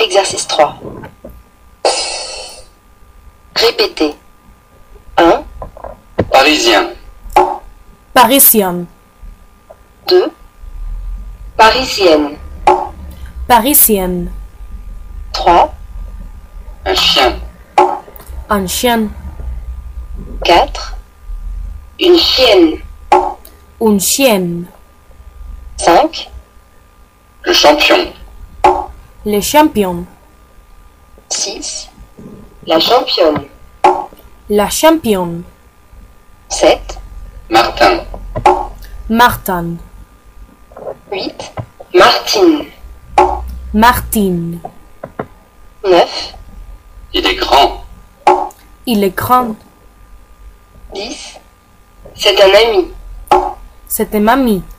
Exercice 3. Répétez. 1, Parisien. Parisien. 2, parisienne. Parisienne. 3, Un chien. Un chien. 4, une chienne. Une chienne. 5, Le champion. Le champion. 6, la championne. La championne. 7, Martin. Martin. 8, Martine. Martine. 9, Il est grand. Il est grand. 10, c'est un ami. C'était mamie.